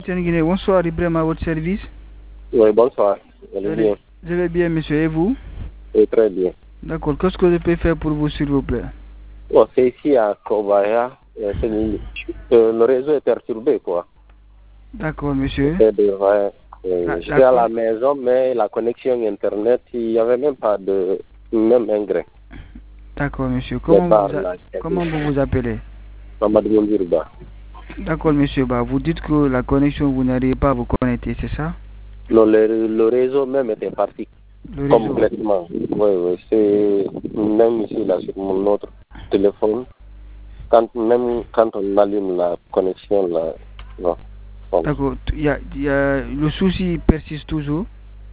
Tiens, bonsoir, Ibrahim, à votre service. Oui, bonsoir. Bien. Je vais bien, monsieur, et vous? Oui, très bien. D'accord, qu'est-ce que je peux faire pour vous, s'il vous plaît? Bon, c'est ici à Kobaya. Le réseau est perturbé, quoi. D'accord, monsieur. J'étais à la maison, mais la connexion Internet, il n'y avait même pas de même engrais. D'accord, monsieur. Comment vous vous appelez? Mamadou Moundirba. D'accord, monsieur. Vous dites que la connexion, vous n'arrivez pas à vous connecter, c'est ça? Non, le réseau même était parti complètement. Oui, c'est même ici, là, sur mon autre téléphone. Même quand on allume la connexion, là, non. D'accord. Le souci persiste toujours?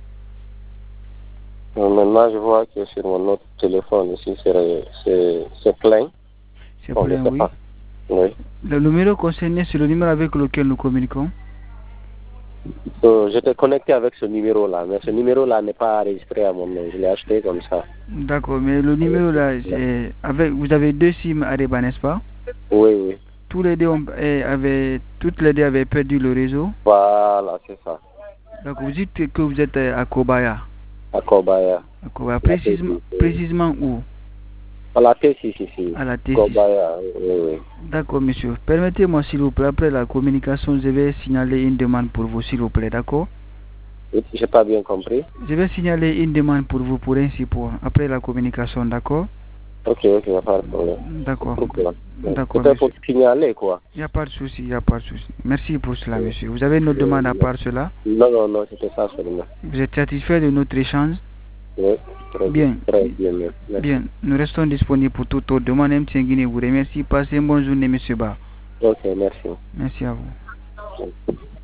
Maintenant, je vois que sur mon autre téléphone ici, c'est plein. C'est plein, oui. Oui. Le numéro concerné, c'est le numéro avec lequel nous communiquons? J'étais connecté avec ce numéro-là, mais ce numéro-là n'est pas enregistré à mon nom. Je l'ai acheté comme ça. D'accord, mais le numéro-là, vous avez 2 SIM Areba, n'est-ce pas? Oui. Toutes les deux avaient perdu le réseau? Voilà, c'est ça. Donc vous dites que vous êtes à Kobaya? À Kobaya. À Kobaya. Précisément où? À la T6 ici. À la T6. Kobaya, oui. D'accord, monsieur. Permettez-moi, s'il vous plaît, après la communication, je vais signaler une demande pour vous, s'il vous plaît, d'accord? J'ai pas bien compris. Je vais signaler une demande pour vous pour un support, après la communication, d'accord? Ok, il n'y a pas de problème. D'accord. D'accord, c'était pour signaler, quoi. Il n'y a pas de souci, Merci pour cela, monsieur. Vous avez une autre demande à part cela? Non, c'était ça seulement. Vous êtes satisfait de notre échange? Oui, très bien. Bien, nous restons disponibles pour toute autre demande. M. Guinée vous remercie. Passez une bonne journée, monsieur Ba. Ok, merci. Merci à vous.